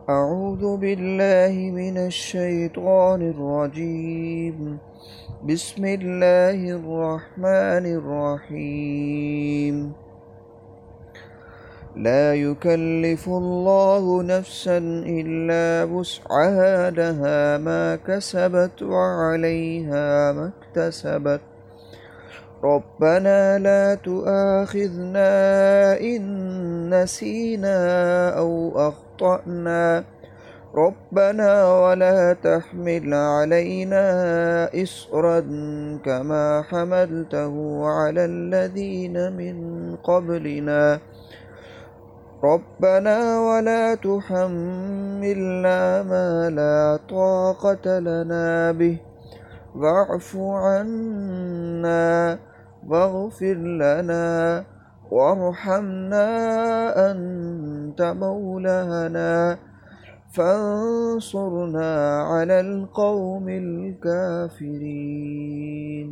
أعوذ بالله من الشيطان الرجيم. بسم الله الرحمن الرحيم. لا يكلف الله نفسا إلا وسعها، لها ما كسبت وعليها ما اكتسبت. ربنا لا تؤاخذنا إن نسينا أو أخطأنا. ربنا ولا تحمل علينا إصرا كما حملته على الذين من قبلنا. ربنا ولا تحملنا ما لا طاقة لنا به، واعف عنا واغفر لنا وارحمنا، أنت مولانا فانصرنا على القوم الكافرين.